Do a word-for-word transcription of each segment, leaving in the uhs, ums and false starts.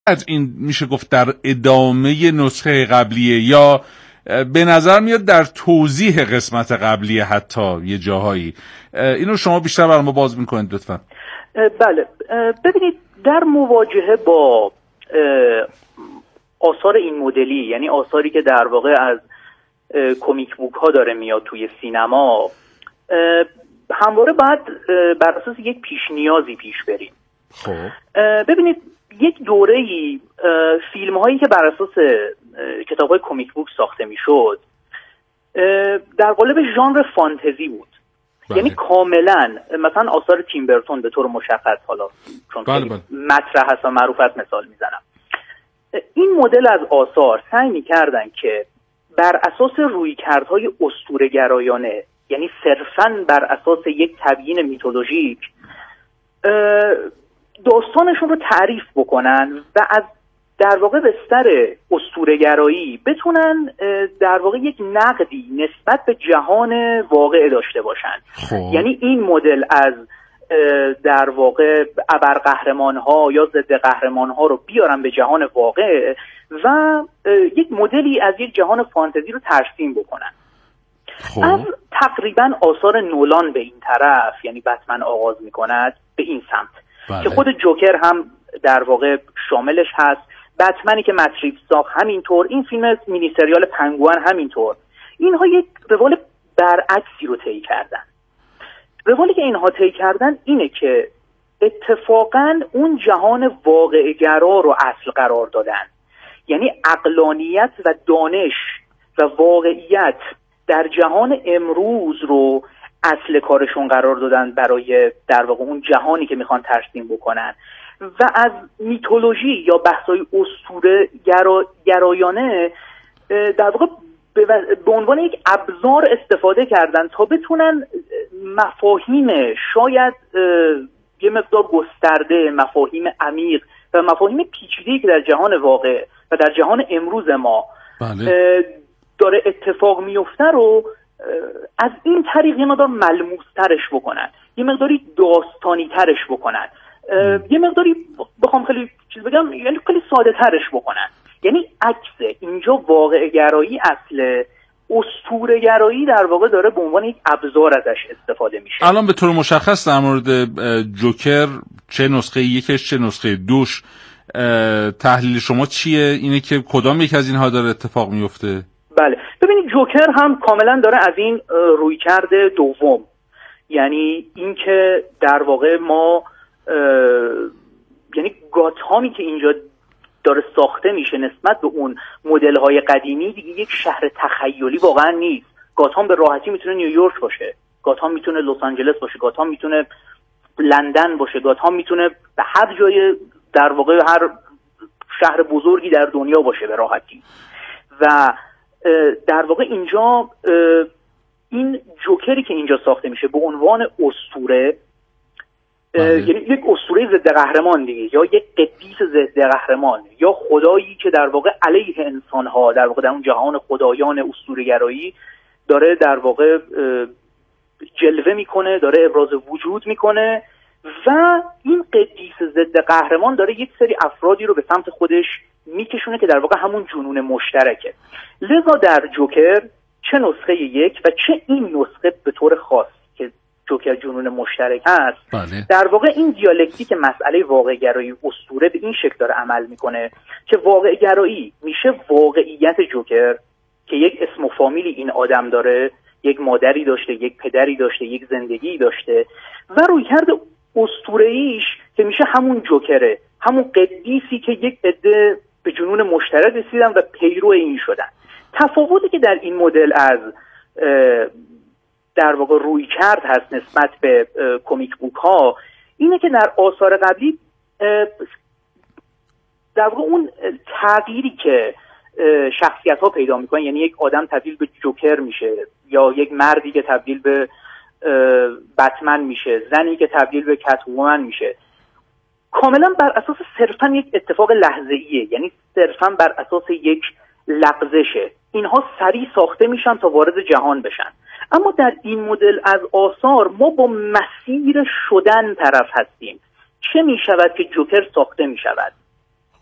از این میشه گفت در ادامه نسخه قبلیه یا به نظر میاد در توضیح قسمت قبلیه حتی یه جاهایی؟ اینو شما بیشتر برای ما باز میکنید لطفا. بله، ببینید در مواجهه با آثار این مدلی، یعنی آثاری که در واقع از کمیک بوک ها داره میاد توی سینما، همواره باید بر اساس یک پیش نیازی پیش بریم. خب ببینید یک دوره‌ای فیلم هایی که بر اساس کتاب های کمیک بوک ساخته میشد در قالب ژانر فانتزی بود. بله. یعنی کاملا مثلا آثار تیم برتون به طور مشخص، حالا چون بله بله. مطرح هست و معروف است مثال میزنم، این مدل از آثار سعی میکردن که بر اساس رویکردهای اسطوره‌گرایانه، یعنی صرفاً بر اساس یک تبیین میتولوژیک، داستانشون رو تعریف بکنن و از در واقع بستر اسطوره‌گرایی بتونن در واقع یک نقدی نسبت به جهان واقع داشته باشن. خوب. یعنی این مدل از در واقع ابرقهرمان‌ها یا ضد قهرمان‌ها رو بیارن به جهان واقع و یک مدلی از یک جهان فانتزی رو ترسیم بکنن. خوب. از تقریبا آثار نولان به این طرف، یعنی بتمن آغاز می‌کند به این سمت. بله. که خود جوکر هم در واقع شاملش هست، بتمنی که مت ریوز ساخت همینطور، این فیلم مینی سریال پنگوئن همینطور. اینها یک روال برعکسی رو طی کردن. روالی که اینها طی کردن اینه که اتفاقاً اون جهان واقع‌گرا رو اصل قرار دادن، یعنی عقلانیت و دانش و واقعیت در جهان امروز رو اصل کارشون قرار دادن برای در واقع اون جهانی که میخوان ترسیم بکنن و از میتولوژی یا بحث‌های اسطوره گرا... گرایانه در واقع به عنوان یک ابزار استفاده کردن تا بتونن مفاهیم شاید یه مقدار گسترده، مفاهیم عمیق و مفاهیم پیچیده‌ای که در جهان واقع و در جهان امروز ما بله. داره اتفاق میفته رو از این طریق یه مقدار ملموس‌ترش بکنن، یه مقداری داستانی ترش بکنن، یه مقداری بخوام خیلی چیز بگم یعنی خیلی ساده ترش بکنن. یعنی عکس اینجا واقع گرایی اصل، اسطوره گرایی در واقع داره به عنوان یک ابزار ازش استفاده میشه. الان به طور مشخص در مورد جوکر، چه نسخه یکش چه نسخه دوش، تحلیل شما چیه؟ اینه که کدام یک از اینها داره اتفاق میفته؟ بله، ببینید جوکر هم کاملا داره از این رویکرد دوم، یعنی اینکه در واقع ما یعنی گاتهامی که اینجا داره ساخته میشه نسبت به اون مدل‌های قدیمی دیگه یک شهر تخیلی واقعا نیست. گاتهام به راحتی میتونه نیویورک باشه، گاتهام میتونه لس آنجلس باشه، گاتهام میتونه لندن باشه، گاتهام میتونه به هر جای در واقع هر شهر بزرگی در دنیا باشه به راحتی. و در واقع اینجا این جوکری که اینجا ساخته میشه به عنوان اسطوره، یعنی یک اسطوره ضد قهرمان دیگه، یا یک قدیس ضد قهرمان، یا خدایی که در واقع علیه انسان‌ها در واقع در اون جهان خدایان اسطوره‌گرایی داره در واقع جلوه میکنه، داره ابراز وجود میکنه و این قدیس ضد قهرمان داره یک سری افرادی رو به سمت خودش میکشونه که در واقع همون جنون مشترکه. لذا در جوکر چه نسخه یک و چه این نسخه به طور خاص که جوکر جنون مشترک هست، بله. در واقع این دیالکتیک مسئله واقع گرایی اسطوره به این شکل داره عمل میکنه که واقع گرایی میشه واقعیت جوکر که یک اسم و فامیلی این آدم داره، یک مادری داشته، یک پدری داشته، یک زندگی داشته، و رویکرد اسطوره‌ایش که میشه همون جوکره، همون قدیسی که یک عده به جنون مشترک رسیدن و پیرو این شدن. تفاوتی که در این مدل از در واقع روی کرد هست نسبت به کمیک بوک ها اینه که در آثار قبلی در واقع اون تغییری که شخصیت ها پیدا میکنن، یعنی یک آدم تبدیل به جوکر میشه یا یک مردی که تبدیل به بتمن میشه، زنی که تبدیل به کت‌وومن میشه، کاملا بر اساس صرفا یک اتفاق لحظه‌ایه، یعنی صرفا بر اساس یک لغزشه. اینها سریع ساخته میشن تا وارد جهان بشن. اما در این مدل از آثار ما با مسیر شدن طرف هستیم. چه میشود که جوکر ساخته میشود؟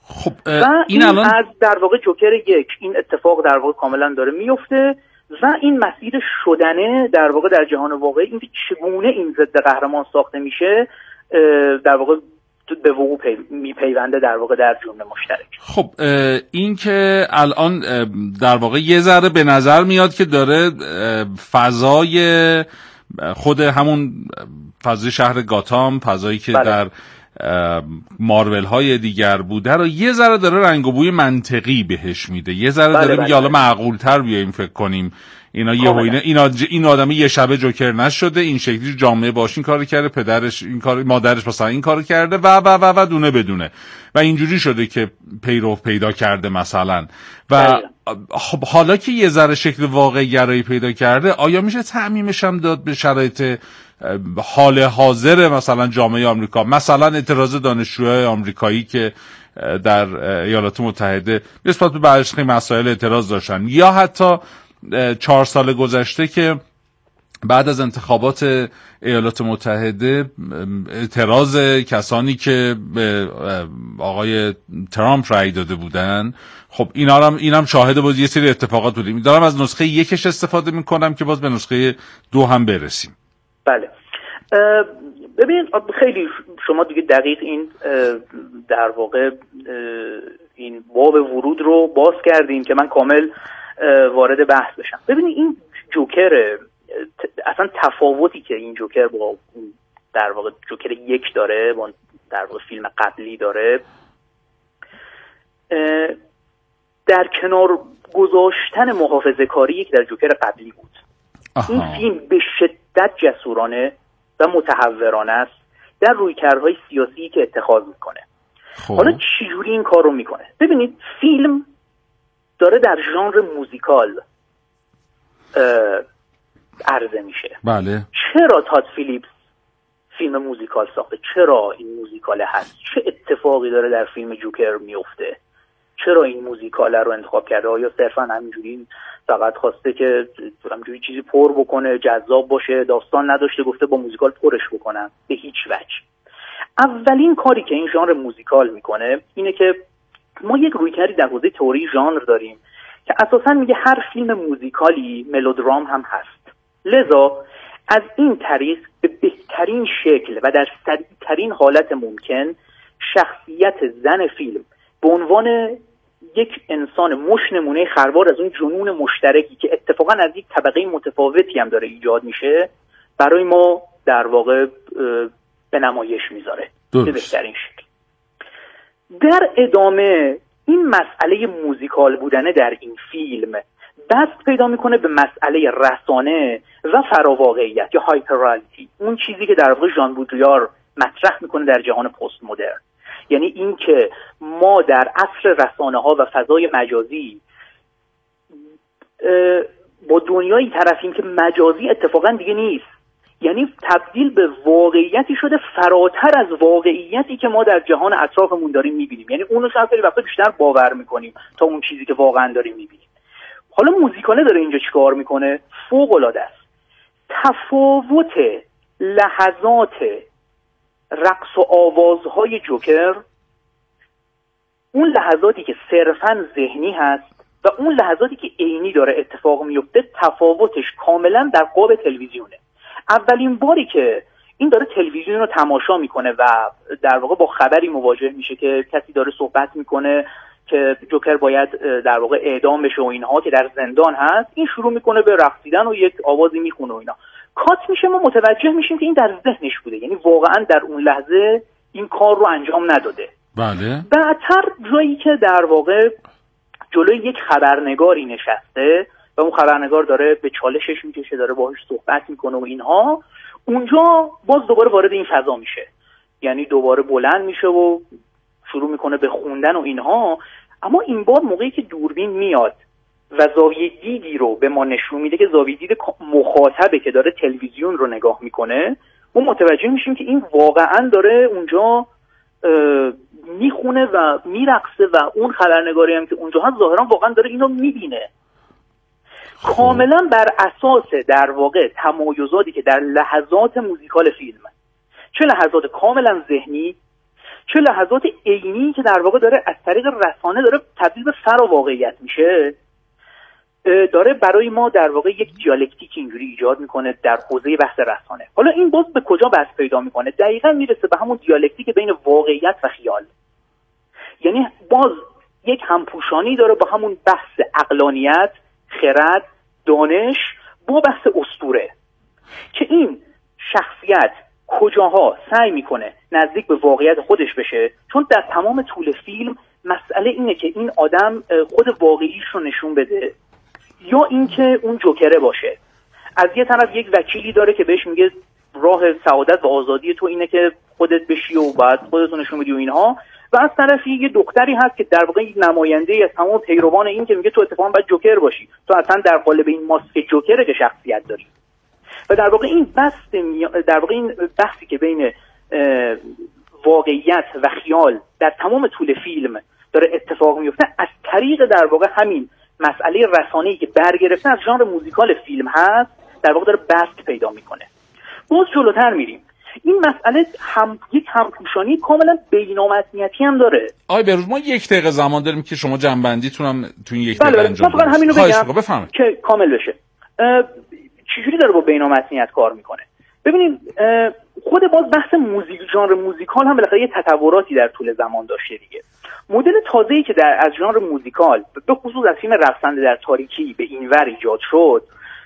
خب و این الان از در واقع جوکر یک این اتفاق در واقع کاملا داره میفته و این مسیر شدنه در واقع در جهان واقعی، این چگونه این ضد قهرمان ساخته میشه در واقع به وقوع میپیونده در واقع در جمله مشترک. خب این که الان در واقع یه ذره به نظر میاد که داره فضای خود همون فضای شهر گاتام، فضایی که بله. در مارول های دیگر بوده رو یه ذره داره رنگ و بوی منطقی بهش میده، یه ذره بله داره میگه حالا معقول تر بیایم فکر کنیم اینا یه هوینه اینا این آدمی یه شبه جوکر نشده، این شکلی جامعه باش این کارو کرده، پدرش این کار، مادرش مثلا این کارو کرده و و و و دونه بدونه و اینجوری شده که پیرو پیدا کرده مثلا و خب حالا که یه ذره شکل واقعی گرایی پیدا کرده، آیا میشه تعمیمش هم داد به شرایط حال حاضر مثلا جامعه آمریکا، مثلا اعتراض دانشجوهای آمریکایی که در ایالات متحده نسبت به برخی مسائل اعتراض داشتن، یا حتی چهار سال گذشته که بعد از انتخابات ایالات متحده اعتراض کسانی که به آقای ترامپ رأی داده بودن، خب اینا هم اینم شاهد بود یه سری اتفاقات بودیم. دارم از نسخه یکش استفاده میکنم که باز به نسخه دو هم برسیم. بله ببین خیلی شما دیگه دقیق این در واقع این باب ورود رو باز کردیم که من کامل وارد بحث بشم. ببینید این جوکر، اصلا تفاوتی که این جوکر با در واقع جوکر یک داره، با در واقع فیلم قبلی داره، در کنار گذاشتن محافظه کاری که در جوکر قبلی بود. آها. این فیلم به شدت جسورانه و متحورانه است در رویکردهای سیاسی که اتخاذ میکنه. خوب. حالا چجوری این کار رو میکنه؟ ببینید فیلم داره در ژانر موزیکال عرضه میشه. بله. چرا تاد فیلیپس فیلم موزیکال ساخته؟ چرا این موزیکال هست؟ چه اتفاقی داره در فیلم جوکر میفته؟ چرا این موزیکال رو انتخاب کرده؟ آیا صرفا همینجوری فقط خواسته که همینجوری چیزی پر بکنه، جذاب باشه، داستان نداشته گفته با موزیکال پرش بکنم؟ به هیچ وجه. اولین کاری که این ژانر موزیکال میکنه اینه که ما یک رویکردی در حوزه تئوری ژانر داریم که اساساً میگه هر فیلم موزیکالی ملودرام هم هست. لذا از این طریق به بهترین شکل و در سریع‌ترین حالت ممکن شخصیت زن فیلم به عنوان یک انسان مش نمونه خروار از اون جنون مشترکی که اتفاقا از یک طبقه متفاوتی هم داره ایجاد میشه برای ما در واقع به نمایش میذاره به بهترین شکل. در ادامه این مسئله موزیکال بودنه در این فیلم دست پیدا میکنه به مسئله رسانه و فراواقعیت یا هایپرالیتی، اون چیزی که در واقع ژان بودریار مطرح میکنه در جهان پست مدرن. یعنی این که ما در عصر رسانه ها و فضای مجازی با دنیایی طرفیم که مجازی اتفاقا دیگه نیست، یعنی تبدیل به واقعیتی شده فراتر از واقعیتی که ما در جهان اطرافمون داریم میبینیم. یعنی اونو شاید خیلی وقتا بیشتر باور میکنیم تا اون چیزی که واقعا داریم میبینیم. حالا موزیکاله داره اینجا چیکار میکنه؟ فوق العاده است. تفاوت لحظات رقص و آوازهای جوکر، اون لحظاتی که صرفاً ذهنی هست و اون لحظاتی که عینی داره اتفاق میفته، تفاوتش کاملا در قاب تلویزیونه. اولین باری که این داره تلویزیون رو تماشا میکنه و در واقع با خبری مواجه میشه که کسی داره صحبت میکنه که جوکر باید در واقع اعدام بشه و اینها که در زندان هست، این شروع میکنه به رقصیدن و یک آوازی میخونه و اینا. کات میشه، ما متوجه میشیم که این در ذهنش بوده، یعنی واقعا در اون لحظه این کار رو انجام نداده. بله. بعدتر جایی که در واقع جلوی یک خبرنگاری نشسته و اون خبرنگار داره به چالشش میکشه، داره باهاش صحبت میکنه و اینها، اونجا باز دوباره وارد این فضا میشه، یعنی دوباره بلند میشه و شروع میکنه به خوندن و اینها. اما این بار موقعی که دوربین میاد و زاویه دیدی رو به ما نشون میده که زاویه دید مخاطبه که داره تلویزیون رو نگاه میکنه، ما متوجه میشیم که این واقعا داره اونجا میخونه و میرقصه و اون خبرنگاری هم که اونجا هست ظاهرا واقعا داره اینو میبینه. کاملا بر اساس در واقع تمایزاتی که در لحظات موزیکال فیلم، چه لحظات کاملا ذهنی، چه لحظات عینی که در واقع داره از طریق رسانه داره تبدیل به فر واقعیت میشه، داره برای ما در واقع یک دیالکتیک اینجوری ایجاد میکنه در حوزه بحث رسانه. حالا این باز به کجا بحث پیدا میکنه؟ دقیقاً میرسه به همون دیالکتیک بین واقعیت و خیال. یعنی باز یک همپوشانی داره با همون بحث عقلانیت، خرد، دانش با بحث اسطوره، که این شخصیت کجاها سعی میکنه نزدیک به واقعیت خودش بشه، چون در تمام طول فیلم مسئله اینه که این آدم خود واقعیش رو نشون بده یا اینکه اون جوکره باشه. از یه طرف یک وکیلی داره که بهش میگه راه سعادت و آزادی تو اینه که خودت بشی و بعد خودت رو نشون بدی و اینها، و از طرفی یه دختری هست که در واقع یک نماینده از تمام پیروان این که میگه تو اتفاقا باید جوکر باشی، تو اصلا در قالب این ماسک جوکره که شخصیت داری. و در واقع این بحث در واقع این بحثی که بین واقعیت و خیال در تمام طول فیلم داره اتفاق میفته از طریق در واقع همین مسئله رسانه‌ای که برگرفته از ژانر موزیکال فیلم هست در واقع داره بست پیدا میکنه. باز جلوتر میریم، این مسئله هم یک همپوشانی کاملا بین‌المتنیتی هم داره. آقای بهروز ما یک دقیقه زمان داریم که شما جنبندیتون هم تو این یک دقیقه انجام بدید. همینو بگم که کامل بشه. چجوری داره با بین‌المتنیت کار میکنه؟ ببینید خود باز بحث موزیک ژانر موزیکال هم بالاخره یه تطوراتی در طول زمان داشته دیگه. مدل تازه‌ای که در از ژانر موزیکال به خصوص از فیلم رقصنده در تاریکی به اینور ایجاد شد،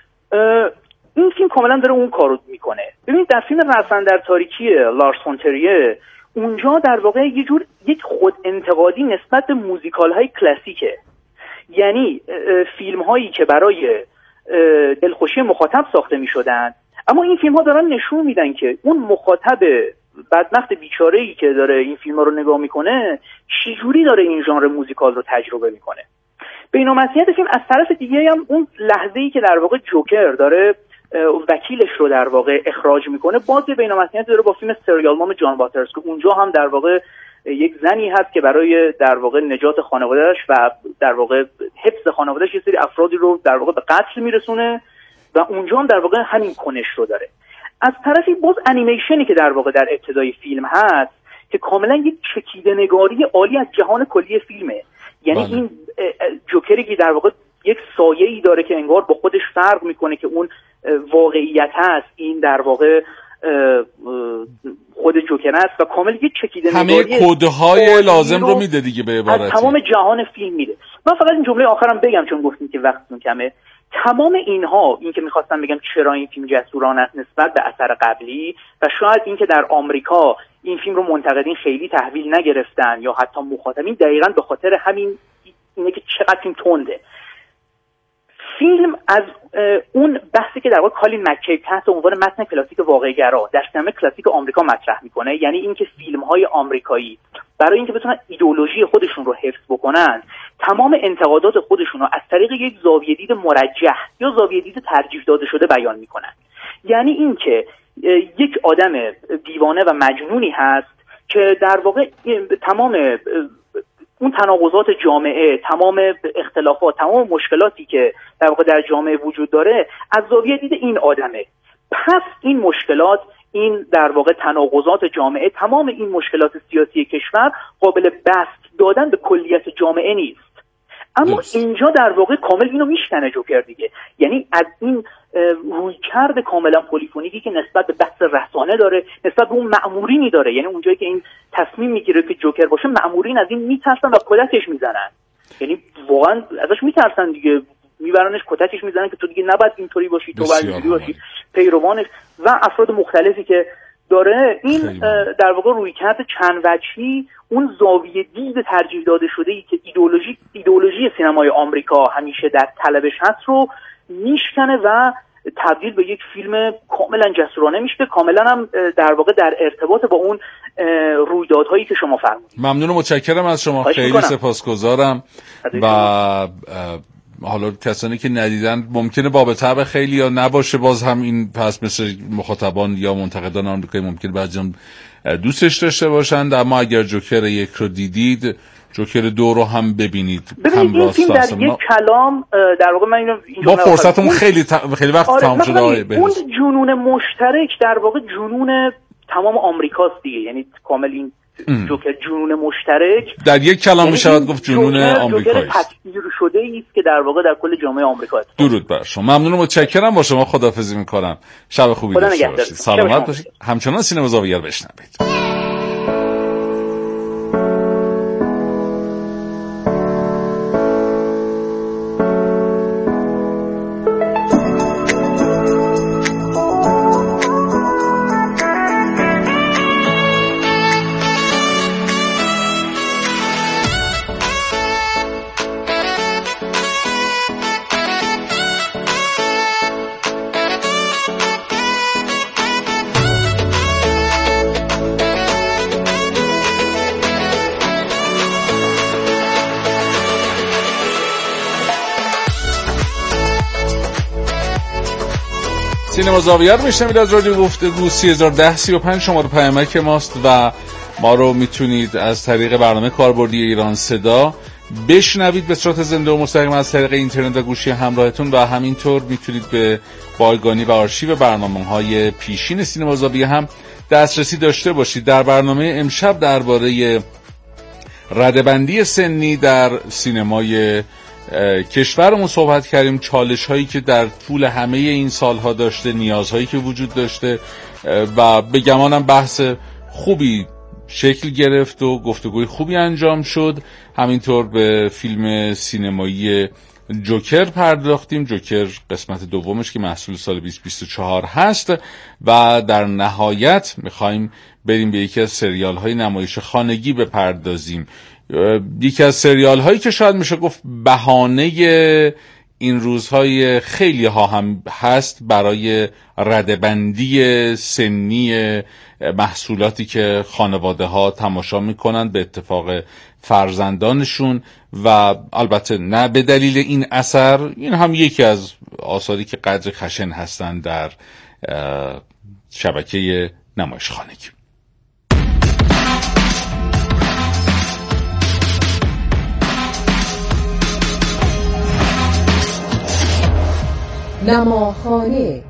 این فیلم کاملا داره اون کارو میکنه. ببینید در فیلم رقصنده در تاریکی لارس فون تریه اونجا در واقع یه جور یک خود انتقادی نسبت به موزیکال‌های کلاسیکه، یعنی فیلم‌هایی که برای دلخوشی مخاطب ساخته می‌شدن، اما این فیلم‌ها دارن نشون میدن که اون مخاطب بدبخت بیچاره‌ای که داره این فیلم‌ها رو نگاه میکنه چجوری داره این ژانر موزیکال رو تجربه میکنه. بین‌المتنیت فیلم از طرف دیگه هم اون لحظه‌ای که در واقع جوکر داره وکیلش رو در واقع اخراج میکنه، باز بین‌المتنیت داره با فیلم سریال مام جان واترز که اونجا هم در واقع یک زنی هست که برای در واقع نجات خانواده‌اش و در واقع حفظ خانواده‌اش یه سری افرادی رو در واقع به قتل میرسونه و اونجا هم در واقع همین کنش رو داره. از طرفی باز انیمیشنی که در واقع در ابتدای فیلم هست که کاملا یک چکیده نگاری عالی از جهان کلی فیلمه، یعنی بله. این جوکری که در واقع یک سایه‌ای داره که انگار با خودش فرق میکنه که اون واقعیت هست، این در واقع خود جوکر است و کامل یک چکیده نگاری همه کدهای لازم رو میده دیگه، به عبارتی از تمام جهان فیلم میده. من فقط این جمله آخرم بگم چون گفتیم که وقتتون کمه. تمام اینها، این که میخواستم بگم چرا این فیلم جسورانه است نسبت به اثر قبلی و شاید این که در آمریکا این فیلم رو منتقدین خیلی تحویل نگرفتن یا حتی مخاطبین، دقیقاً به خاطر همین اینه که چقدر این تنده. فیلم از اون بحثی که در واقع کالین مک‌کی تحت عنوان متن کلاسیک واقع‌گرا در سینما کلاسیک آمریکا مطرح میکنه، یعنی اینکه فیلم‌های آمریکایی برای اینکه بتونن ایدئولوژی خودشون رو حفظ بکنن، تمام انتقادات خودشون رو از طریق یک زاویه دید مرجح یا زاویه دید ترجیح داده شده بیان میکنن. یعنی اینکه یک آدم دیوانه و مجنونی هست که در واقع تمام اون تناقضات جامعه، تمام اختلافات، تمام مشکلاتی که در واقع در جامعه وجود داره از زاویه دید این آدمه. پس این مشکلات، این در واقع تناقضات جامعه، تمام این مشکلات سیاسی کشور قابل بسط دادن به کلیت جامعه نیست. اما yes. اینجا در واقع کامل اینو میشکنه جوکر دیگه، یعنی از این رویکرد کاملا پلیفونیکی که نسبت به بحث رسانه داره، نسبت به اون مأمورینی داره، یعنی اونجایی که این تصمیم میگیره که جوکر باشه مأمورین از این میترسن و کتکش میزنن، یعنی واقعا ازش میترسن دیگه، میبرنش کتکش میزنن که تو دیگه نباید اینطوری باشی، تو باید اینطوری باشی. پیروانش و افراد مختلفی که داره این در واقع رویکرد چند وجهی، اون زاویه دید ترجیح داده شده ای که ایدئولوژی ایدئولوژی سینمای آمریکا همیشه در طلبش هست رو میشکنه و تبدیل به یک فیلم کاملا جسورانه میشه، کاملا هم در واقع در ارتباط با اون رویدادهایی که شما فرمودید. ممنون و متشکرم از شما، خیلی سپاسگزارم. و حالا کسانی که ندیدن ممکنه باب طبع خیلی یا نباشه، باز هم این پس مثل مخاطبان یا منتقدان آمریکایی ممکنه بعضی‌ها دوستش داشته باشند، اما اگر جوکر یک رو دیدید جوکر دو رو هم ببینید. هم این فیلم در یک کلام در واقع من اینو ما فرصتمون خیلی تا... خیلی وقت تمام شده آقای بهروز. اون جنون مشترک در واقع جنون تمام آمریکاست دیگه، یعنی کامل این جوکر جنون مشترک در یک کلام می شود گفت جنون آمریکایی است. جوکر تصویر شده است که در واقع در کل جامعه آمریکا است. درود بر شما. ممنون و متشکرم. با شما خداحافظی می‌کنم. شب خوبی داشته باشید. سلامت باشید. همچنان سینما زاویه رو بشنوید. سینما زاویه رو میشنوید از رادیو گفتگو سی هزار و ده سی و پنج شماره پیامک ماست و ما رو میتونید از طریق برنامه کاربردی ایران صدا بشنوید به صورت زنده و مستقیم از طریق اینترنت و گوشی همراهتون و همینطور میتونید به بایگانی و آرشیو برنامه‌های پیشین سینما زاویه هم دسترسی داشته باشید. در برنامه امشب درباره رده‌بندی سنی در سینمای کشورمون صحبت کردیم، چالش هایی که در طول همه این سالها داشته، نیازهایی که وجود داشته و به گمانم بحث خوبی شکل گرفت و گفتگوی خوبی انجام شد. همینطور به فیلم سینمایی جوکر پرداختیم، جوکر قسمت دومش که محصول سال بیست بیست و چهار هست و در نهایت میخوایم بریم به یکی از سریال های نمایش خانگی بپردازیم، یکی از سریال هایی که شاید میشه گفت بهانه این روزهای خیلی ها هم هست برای رده‌بندی سنی محصولاتی که خانواده ها تماشا میکنند به اتفاق فرزندانشون و البته نه به دلیل این اثر. این هم یکی از آثاری که قدر خشن هستند در شبکه نمایش خانگی. نماخانه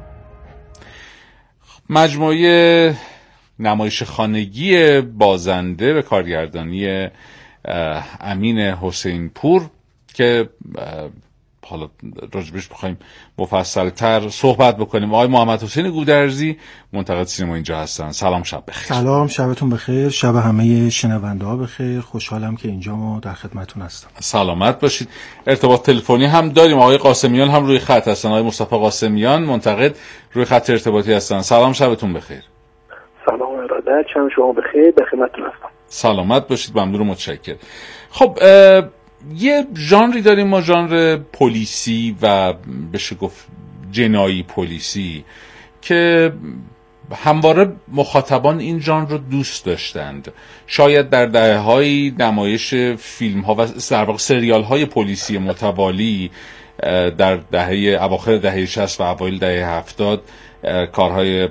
مجموعه نمایش خانگی بازنده به کارگردانی امین حسین پور که حالا راجبش بخوایم مفصل تر صحبت بکنیم. آقای محمد حسین گودرزی منتقد سینما اینجا هستن. سلام، شب بخیر. سلام، شبتون بخیر، شب همه شنونده ها بخیر. خوشحالم که اینجا ما در خدمتتون هستم. سلامت باشید. ارتباط تلفنی هم داریم، آقای قاسمیان هم روی خط هستن. آقای مصطفی قاسمیان منتقد روی خط ارتباطی هستن. سلام، شبتون بخیر. سلام ارادت، شب شما بخیر، در خدمتتون هستم. سلامت باشید، ممنون و متشکرم. خب یه ژانری داریم ما، ژانر پلیسی و بشه گفت جنایی پلیسی که همواره مخاطبان این ژانر رو دوست داشتند. شاید در دهه‌های نمایش فیلم‌ها و در واقع سریال‌های پلیسی متوالی در دهه اواخر دهه شصت و اوایل دهه هفتاد کارهای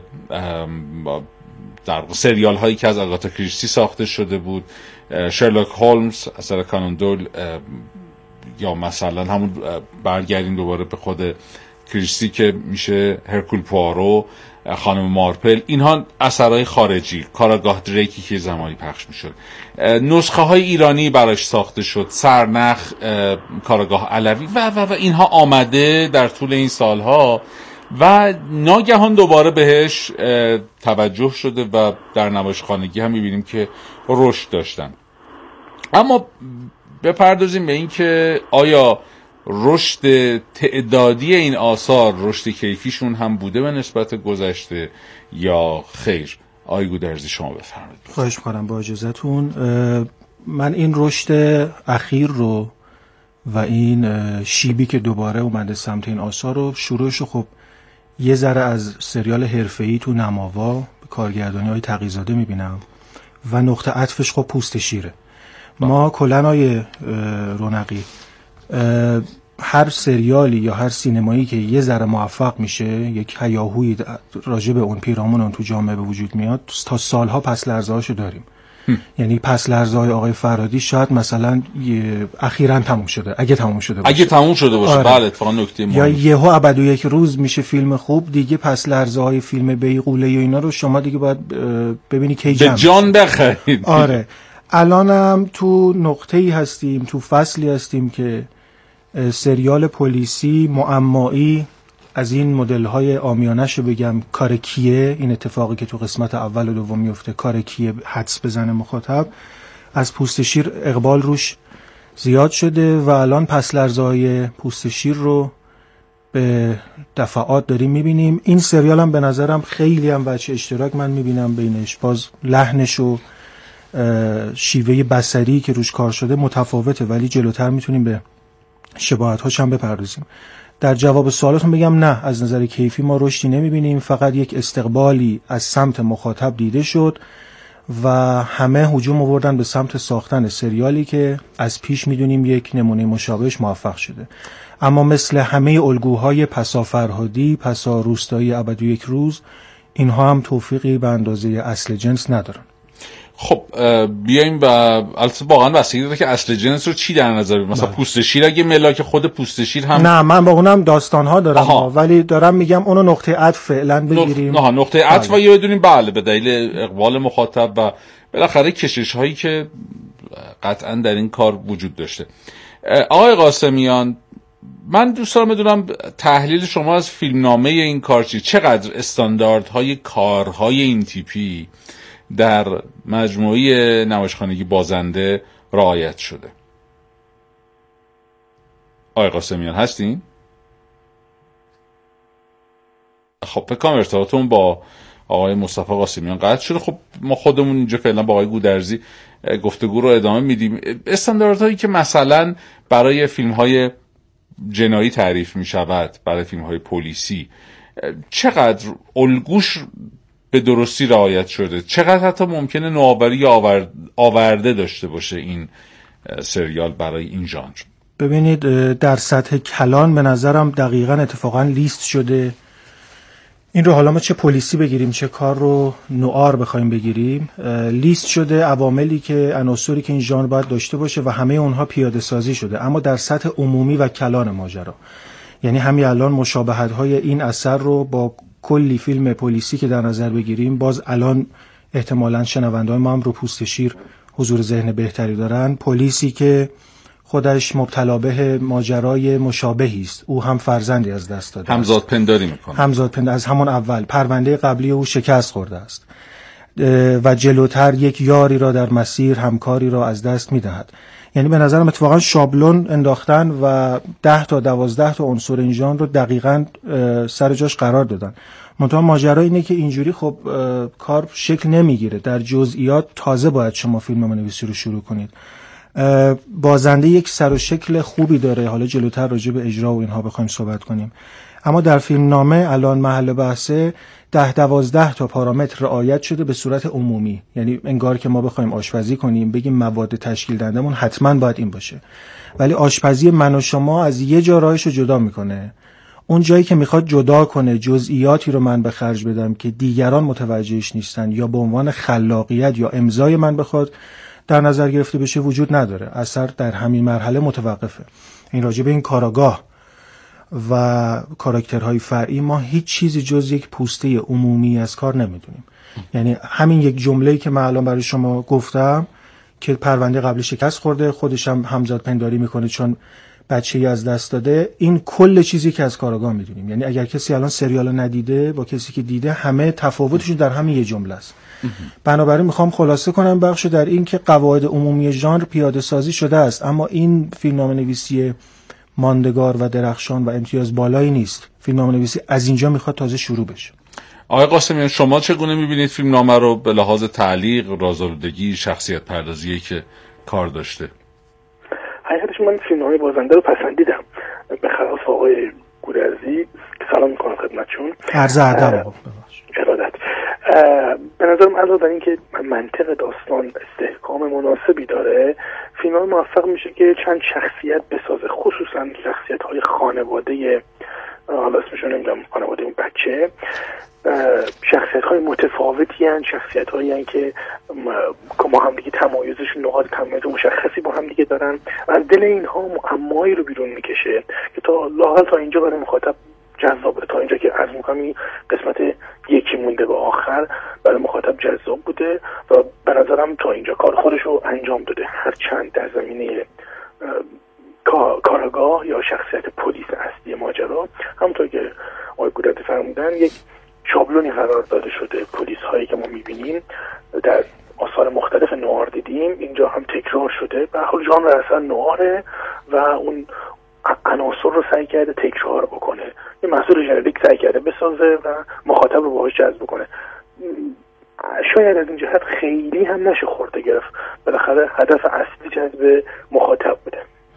در واقع سریال‌هایی که از آگاتا کریستی ساخته شده بود، شرلوک هولمز اثر کانون دول، یا مثلا همون برگردیم دوباره به خود کریستی که میشه هرکول پوارو، خانم مارپل، اینها اثرهای خارجی، کاراگاه دریکی که زمانی پخش میشد. نسخه های ایرانی براش ساخته شد، سرنخ، کاراگاه علوی و و و اینها آمده در طول این سالها و ناگهان دوباره بهش توجه شده و در نمایش خانگی هم میبینیم که رشد داشتن. اما بپردازیم به این که آیا رشد تعدادی این آثار رشد کیفیشون هم بوده به نسبت گذشته یا خیر؟ آقای گودرزی شما بفرمایید. خواهش می‌کنم با اجازهتون. من این رشد اخیر رو و این شیبی که دوباره اومده سمت این آثار رو، شروعش رو خب یه ذره از سریال حرفه‌ای تو نماوا به کارگردانی های تقی‌زاده میبینم و نقطه عطفش خب پوست شیره. ما کلاً های رونقی هر سریالی یا هر سینمایی که یه ذره موفق میشه، یک هیاهویی راجع به اون پیرامون اون تو جامعه به وجود میاد، تا سالها پس لرزه هاشو داریم. یعنی پس لرزه‌های آقای فرهادی شاید مثلا اخیراً تموم شده، اگه تموم شده باشه، اگه تموم شده باشه. آره. بله اتفاقا نکته مهمی. یا یهو ابد و یک روز میشه فیلم خوب دیگه، پس لرزه‌های فیلم بیغوله و اینا رو شما دیگه باید ببینی کی جمع به جان بخرید. آره. الانم تو نقطه‌ای هستیم، تو فصلی هستیم که سریال پلیسی معمایی از این مدل‌های عامیانه‌شو بگم، کار کیه، این اتفاقی که تو قسمت اول و دوم میفته، کار کیه حدس بزنه مخاطب، از پوست شیر اقبال روش زیاد شده و الان پس لرزه‌های پوست شیر رو به دفعات داریم میبینیم. این سریال هم به نظرم خیلی هم وجه اشتراک من میبینم بینش، باز لحنش و شیوه بصری که روش کار شده متفاوته، ولی جلوتر میتونیم به شباهت‌هاش هم بپردازیم. در جواب سوالاتون بگم نه، از نظر کیفی ما رشدی نمیبینیم، فقط یک استقبالی از سمت مخاطب دیده شد و همه هجوم آوردن به سمت ساختن سریالی که از پیش میدونیم یک نمونه مشابهش موفق شده. اما مثل همه الگوهای پسا فرهادی، پسا روستایی ابد و یک روز، اینها هم توفیقی به اندازه اصل جنس ندارن. خب بیایم و البته واقعا بستگی داره که اصل جنس رو چی در نظر بگیریم. مثلا پوست شیر اگه ملاک خود پوست شیر هم نه، من با اونم داستان‌ها دارم آها. ولی دارم میگم اونو نقطه عطف فعلا بگیریم. نه نقطه عطف و یه بدونیم بله به دلیل اقبال مخاطب و بالاخره کشش هایی که قطعا در این کار وجود داشته. آقای قاسمیان، من دوست دارم بدونم تحلیل شما از فیلمنامه این کار چی؟ چقدر استانداردهای کارهای این تیپی در مجموعه نمایشخانگی بازنده رعایت شده؟ آقای قاسمیان هستین؟ خب فکرم ارتباطمون با آقای مصطفی قاسمیان قطع شده. خب ما خودمون اینجا فعلا با آقای گودرزی گفتگو رو ادامه میدیم. استانداردهایی که مثلا برای فیلم‌های جنایی تعریف می‌شود، برای فیلم‌های پلیسی، چقدر الگوش به درستی رعایت شده؟ چقدر حتی ممکنه نوآوری یا آورده داشته باشه این سریال برای این ژانر؟ ببینید در سطح کلان به نظرم دقیقاً اتفاقاً لیست شده. این رو حالا ما چه پلیسی بگیریم چه کار رو نوآر بخوایم بگیریم، لیست شده عواملی که عناصری که این ژانر باید داشته باشه و همه اونها پیاده سازی شده. اما در سطح عمومی و کلان ماجرا، یعنی همین الان مشابهت‌های این اثر رو با کلی فیلم پلیسی که در نظر بگیریم، باز الان احتمالاً شنونده‌های ما هم رو پوست شیر حضور ذهن بهتری دارن. پلیسی که خودش مبتلا به ماجرای مشابهی است، او هم فرزندی از دست داده، همزاد پنداری میکنه، همزاد پنداری از همون اول پرونده قبلی او شکست خورده است و جلوتر یک یاری را در مسیر، همکاری را از دست میدهد. یعنی به نظرم اتفاقا شابلون انداختن و ده تا دوازده تا عنصر این ژانر رو دقیقاً سر جاش قرار دادن. منتها ماجرا اینه که اینجوری خب کار شکل نمیگیره. در جزئیات تازه باید شما فیلمنامه‌نویسی رو شروع کنید. بازنده یک سر و شکل خوبی داره، حالا جلوتر راجع به اجرا و اینها بخوایم صحبت کنیم. اما در فیلمنامه الان محل بحثه ده دوازده تا پارامتر رعایت شده به صورت عمومی. یعنی انگار که ما بخوایم آشپزی کنیم بگیم مواد تشکیل دهندمون حتما باید این باشه، ولی آشپزی من و شما از یه جا راهش رو جدا میکنه. اون جایی که میخواد جدا کنه جزئیاتی رو من به خرج بدم که دیگران متوجهش نیستن یا به عنوان خلاقیت یا امضای من بخواد در نظر گرفته بشه وجود نداره. اثر در همین مرحله متوقفه. این راجع به این کاراگاه و کاراکترهای فرعی ما هیچ چیزی جز یک پوسته عمومی از کار نمیدونیم. یعنی همین یک جمله‌ای که من الان برای شما گفتم که پرونده قبلی شکست خورده، خودش هم همزاد پنداری میکنه چون بچه‌ای از دست داده، این کل چیزی که از کاراگاه میدونیم. یعنی اگر کسی الان سریال ندیده با کسی که دیده، همه تفاوتشون در همین یه جمله است. بنابراین میخوام خلاصه کنم بخشو در این که قواعد عمومی ژانر پیاده سازی شده است، اما این فیلمنامه‌نویسی ماندگار و درخشان و امتیاز بالایی نیست. فیلمنامه‌نویسی از اینجا میخواد تازه شروع بشه. آقای قاسمیان، شما چگونه میبینید فیلمنامه رو به لحاظ تعلیق، رازآلودگی، شخصیت پردازی که کار داشته؟ حقیقتش من فیلمنامه بازنده رو پسندیدم، به خلاف آقای گودرزی. سلام میکنم خدمتشون. عرض ادب. ارادت. به نظرم علاوه بر این که منطق داستان استحکام مناسبی داره، فیلمنامه موفق میشه که چند شخصیت بسازه، خصوصا شخصیت های خانواده حالا اسمشو نمیدونم، خانواده اون بچه، شخصیت های متفاوتی هستند، شخصیت هایی هستند که ما هم دیگه تمایزشون، نقاط تمایز مشخصی با هم دیگه دارن و از دل اینها معمایی رو بیرون میکشه که تا لااقل تا اینجا برای مخاطب جذاب بوده. تا اینجا که از مقامی قسمت یکی مونده به آخر برای مخاطب جذاب بوده و به نظرم تا اینجا کار خودش رو انجام داده، هر چند در زمینه کاراگاه یا شخصیت پلیس اصلی ماجرا همونطور که آقای گودرزی فرمودن یک شابلونی قرار داده شده. پلیس هایی که ما میبینیم در آثار مختلف نوار دیدیم، اینجا هم تکرار شده. به حال ژانر اصلا نواره و اون عناصر رو سعی کرده تکرار بکنه، یه محصول ژنریک سعی کرده بسازه و مخاطب رو باهاش جذب بکنه. شاید از این جهت خیلی هم نشه خورده گرفت، بالاخره هدف اصلی جذب مخاطب بوده.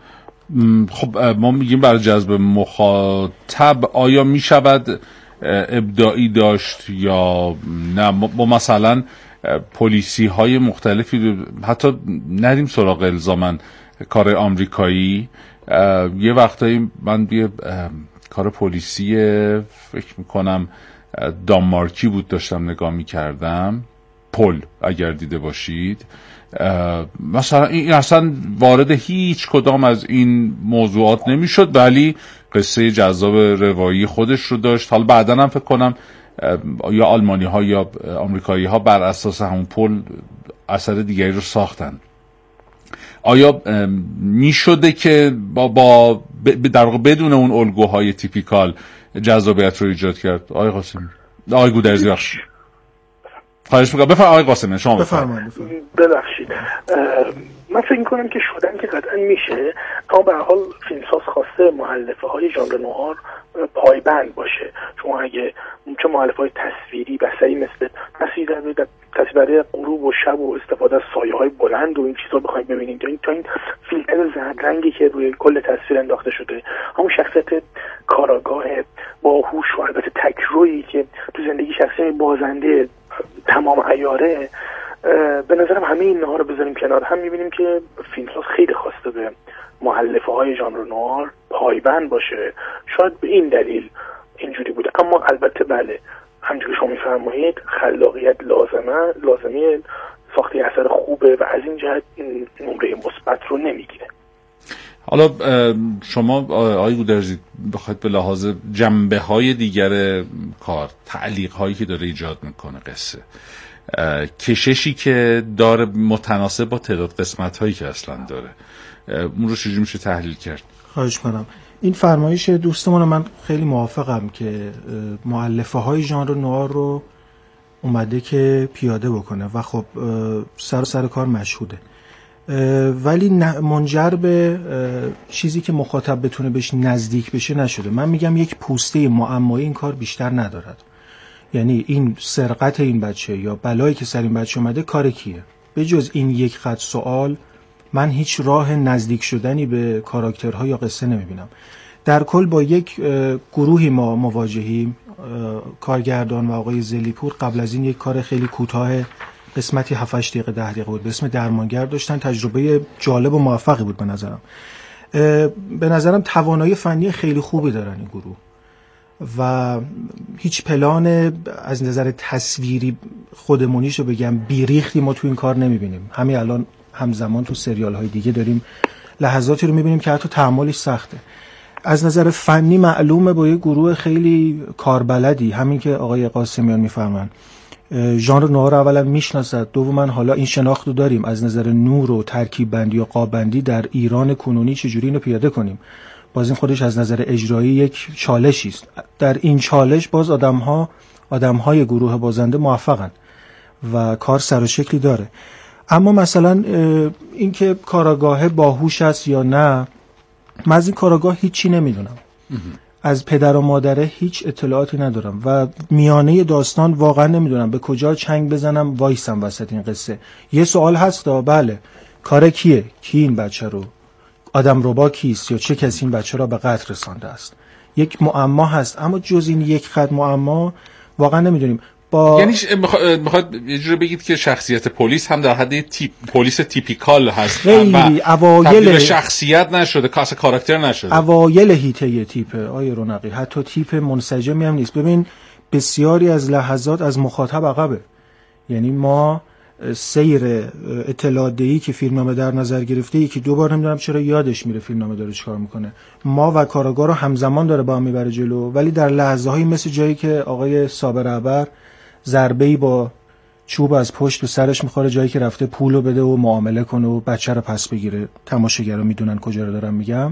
خب ما میگیم برای جذب مخاطب، آیا میشود ابداعی داشت یا نه؟ با مثلا پلیسی های مختلفی، حتی ندیم سراغ الزامن کار آمریکایی، یه وقتایی من یه کار پلیسی فکر میکنم دانمارکی بود داشتم نگاه میکردم، پل اگر دیده باشید، مثلا این اصلا وارد هیچ کدام از این موضوعات نمیشد ولی قصه جذاب روایی خودش رو داشت. حالا بعداً هم فکر کنم یا آلمانی ها یا آمریکایی ها بر اساس همون پل اثر دیگری رو ساختن. آیا می شده که با, با در واقع بدون اون الگوهای تیپیکال جذابیت رو ایجاد کرد؟ آقای قاسمی، آقای گودرزی بخش خواهش میکنم بفرمایید. آقای قاسمی شما بفرمایید. ببخشید، من فکر میکنم که شدن که قطعا میشه، اما به هر حال فیلمساز خواسته مؤلفه های ژانر نوار پایبند باشه. شما اگه چه مؤلفه های تصویری بصری مثل تصویر تصویر غروب و شب و استفاده از سایه های بلند و این چیزا بخواید ببینید، تا این تا این فیلتر زرد رنگی که روی کل تصویر انداخته شده، همون شخصیت کاراگاه باهوش و البته تکرویی که تو زندگی شخصی بازنده تمام عیاره، به نظرم همه اینها رو بذاریم کنار هم میبینیم که فیلمساز خیلی خواسته به مؤلفه های ژانر نوار پایبند باشه. شاید به این دلیل اینجوری بوده، اما البته بله، همونجوری که شما میفرمایید خلاقیت لازمه لازمه ساخته اثر خوبه و از این جهت این نمره مثبت رو نمیگیره. حالا شما آقای گودرزی بخواید به لحاظ جنبه های دیگر کار، تعلیق هایی که داره ایجاد میکنه قصه، کششی که داره متناسب با تعداد قسمت هایی که اصلا داره، اون رو چجوری میشه تحلیل کرد؟ خواهش کنم. این فرمایش دوستمون من خیلی موافقم که مؤلفه های ژانر نوار رو اومده که پیاده بکنه و خب سر و سر کار مشهوده، ولی منجر به چیزی که مخاطب بتونه بهش نزدیک بشه نشده. من میگم یک پوسته معمایی این کار بیشتر ندارد. یعنی این سرقت این بچه یا بلایی که سر این بچه اومده کار کیه؟ به جز این یک خط سوال من هیچ راه نزدیک شدنی به کاراکترها یا قصه نمیبینم. در کل با یک گروهی ما مواجهیم، کارگردان و آقای زلیپور قبل از این یک کار خیلی کوتاه قسمتی هفت هشت دقیقه ده دقیقه بود به اسم درمانگر داشتن، تجربه جالب و موفقی بود به نظرم. به نظرم توانایی فنی خیلی خوبی دارن این گروه و هیچ پلان از نظر تصویری خودمونیشو بگم بیریختی ما تو این کار نمیبینیم. همین الان همزمان تو سریال های دیگه داریم لحظاتی رو میبینیم که حتی تحملش سخته. از نظر فنی معلومه با یه گروه خیلی کاربلدی، همین که آقای قاسمیان میفهمن ژانر نوار اولا میشناسد، دوما حالا این شناخت رو داریم از نظر نور و ترکیب بندی و قاب بندی در ایران کنونی چجوری اینو پیاده کنیم. باز این خودش از نظر اجرایی یک چالشی است. در این چالش باز آدم‌ها آدم‌های گروه بازنده موفقن و کار سر و شکلی داره. اما مثلا اینکه کاراگاه باهوش است یا نه، من از این کاراگاه هیچی نمیدونم، از پدر و مادره هیچ اطلاعاتی ندارم و میانه داستان واقعا نمیدونم به کجا چنگ بزنم وایسم وسط این قصه. یه سوال هست دا، بله کار کیه؟ کی این بچه رو؟ آدم ربا کیست یا چه کسی این بچه را به قتل رسانده است؟ یک معما هست، اما جز این یک خط معما واقعا نمیدونیم. با یعنی میخواد یه جوری بگید که شخصیت پلیس هم در حد تیپ پلیس تیپیکال هست، خیلی اوایل شخصیت نشده، کاس کاراکتر نشده، اوایل هیته تیپه آیه رونقی، حتی تیپ منسجمی هم نیست. ببین بسیاری از لحظات از مخاطب عقبه، یعنی ما سیر اطلاعات دهی که فیلمنامه در نظر گرفته، یکی دو بار نمیدونم چرا یادش میره فیلمنامه داره چیکار میکنه، ما و کارآگاه رو همزمان داره با هم میبره جلو، ولی در لحظه های مثل جایی که آقای صابر عبر ضربه‌ای با چوب از پشت به سرش میخوره، جایی که رفته پولو بده و معامله کنه و بچه رو پس بگیره، تماشاگرها میدونن کجا رو دارم میگم،